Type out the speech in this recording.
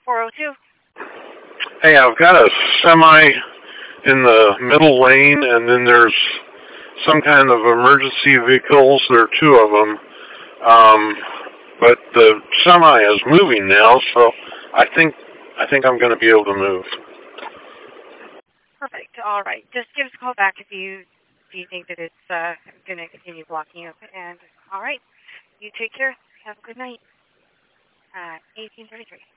402. Hey, I've got a semi in the middle lane, and then there's some kind of emergency vehicles. There are two of them. But the semi is moving now, so I think I'm going to be able to move. Perfect. All right. Just give us a call back if you think that it's going to continue blocking up. And all right, you take care. Have a good night. 1833.